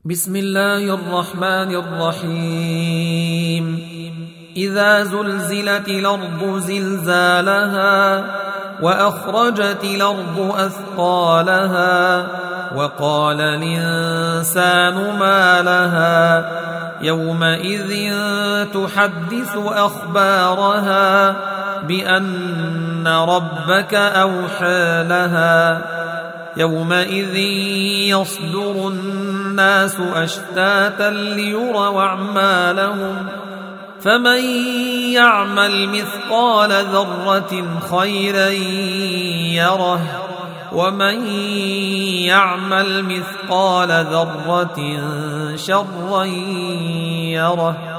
بسم الله الرحمن الرحيم إذا زلزلت الأرض زلزالها وأخرجت الأرض أثقالها وقال الإنسان ما لها يومئذ تحدث أخبارها بأن ربك أوحى لها يومئذ يصدر الناس أشتاتا ليروا أعمالهم فمن يعمل مثقال ذرة خيرا يره ومن يعمل مثقال ذرة شرا يره